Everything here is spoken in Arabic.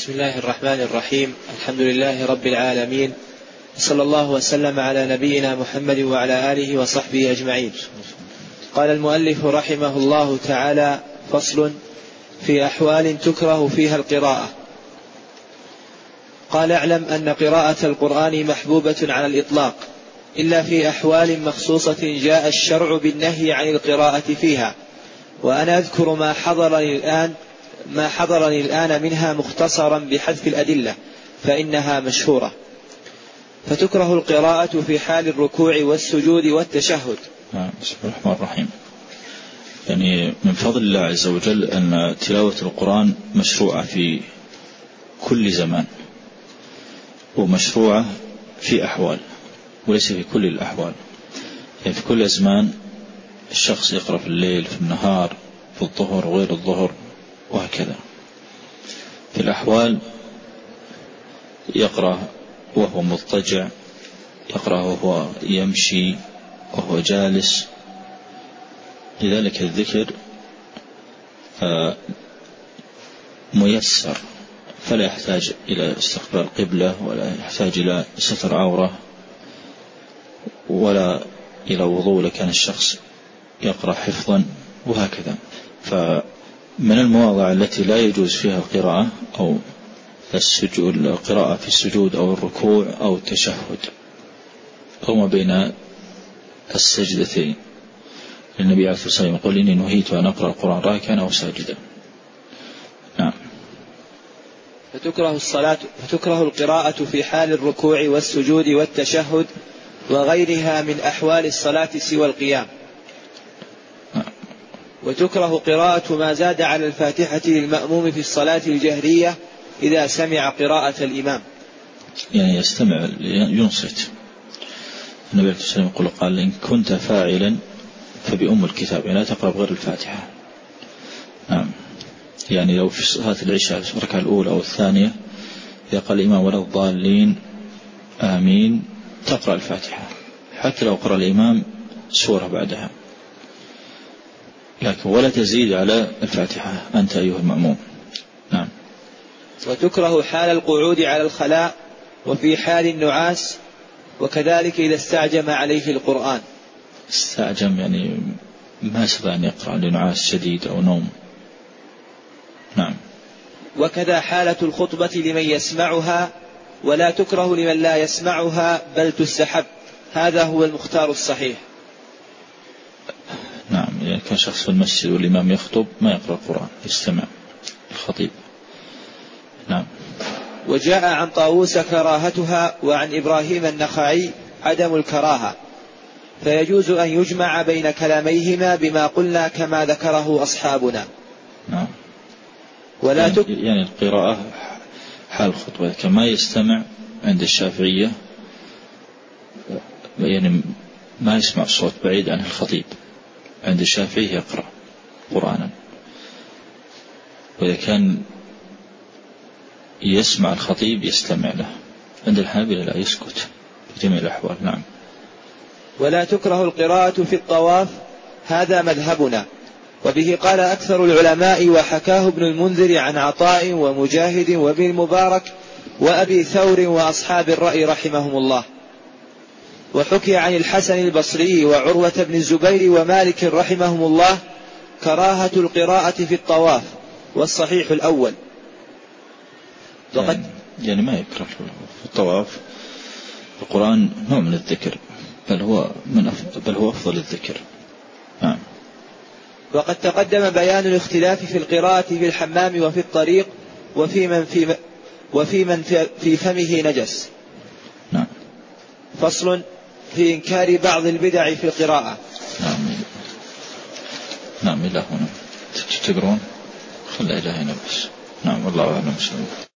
بسم الله الرحمن الرحيم. الحمد لله رب العالمين، صلى الله وسلم على نبينا محمد وعلى آله وصحبه أجمعين. قال المؤلف رحمه الله تعالى: فصل في أحوال تكره فيها القراءة. قال: اعلم أن قراءة القرآن محبوبة على الإطلاق، إلا في أحوال مخصوصة جاء الشرع بالنهي عن القراءة فيها، وأنا أذكر ما حضرني الآن منها مختصرا بحذف الأدلة، فإنها مشهورة. فتكره القراءة في حال الركوع والسجود والتشهد. بسم الله الرحمن الرحيم. يعني من فضل الله عز وجل أن تلاوة القرآن مشروعة في كل زمان، ومشروعة في أحوال، وليس في كل الأحوال. يعني في كل زمان الشخص يقرأ في الليل، في النهار، في الظهر وغير الظهر، وهكذا. في الأحوال يقرأ وهو مضطجع، يقرأ وهو يمشي، وهو جالس. لذلك الذكر ميسر، فلا يحتاج إلى استقبال قبلة، ولا يحتاج إلى ستر عورة، ولا إلى وضوء لكان الشخص يقرأ حفظا، وهكذا. فمن المواضع التي لا يجوز فيها القراءة أو القراءة في السجود أو الركوع أو التشهد أو ما بين السجدتين. النبي عليه الصلاة والسلام يقول: إني نهيت أن أقرأ القرآن راكعا أو ساجدا. نعم. فتكره القراءة في حال الركوع والسجود والتشهد وغيرها من أحوال الصلاة سوى القيام. وتكره قراءة ما زاد على الفاتحة للمأموم في الصلاة الجهرية إذا سمع قراءة الإمام، يعني يستمع ينصت. النبي عليه الصلاة والسلام قال: إن كنت فاعلا فبأم الكتاب، يعني لا تقرأ غير الفاتحة. نعم. يعني لو في صلاة العشاء الركعة الأولى أو الثانية إذا قال الإمام: ولا الضالين آمين، تقرأ الفاتحة، حتى لو قرأ الإمام سورة بعدها، لكن ولا تزيد على الفاتحة أنت أيها المأموم. نعم. وتكره حال القعود على الخلاء وفي حال النعاس، وكذلك إذا استعجم عليه القرآن. استعجم يعني ما استطاع أن يقرأ لنعاس شديد أو نوم. نعم. وكذا حالة الخطبة لمن يسمعها، ولا تكره لمن لا يسمعها بل تستحب. هذا هو المختار الصحيح. نعم. يعني كان شخص في المسجد والإمام يخطب ما يقرأ القرآن، يستمع الخطيب. نعم. وجاء عن طاووس كراهتها، وعن إبراهيم النخعي عدم الكراهة، فيجوز أن يجمع بين كلاميهما بما قلنا كما ذكره أصحابنا. نعم. يعني القراءة حال الخطبة كما يستمع عند الشافعية، يعني ما يسمع الصوت بعيد عن الخطيب. عند الشافعية يقرأ قرآنا، وإذا كان يسمع الخطيب يستمع له. عند الحنابلة لا، يسكت في جميع الأحوال. نعم. ولا تكره القراءة في الطواف، هذا مذهبنا، وبه قال أكثر العلماء، وحكاه ابن المنذر عن عطاء ومجاهد وابن المبارك وأبي ثور وأصحاب الرأي رحمهم الله. وحكي عن الحسن البصري وعروة بن الزبير ومالك رحمهم الله كراهة القراءة في الطواف، والصحيح الأول. يعني ما يكره في الطواف. القرآن نوع من الذكر، بل هو أفضل الذكر. نعم. وقد تقدم بيان الاختلاف في القراءة في الحمام وفي الطريق وفي من في فمه نجس. نعم. فصل في إنكار بعض البدع في القراءة. نعم. إلى هنا تقرون، خلى إلى هنا بس. نعم. والله أعلم.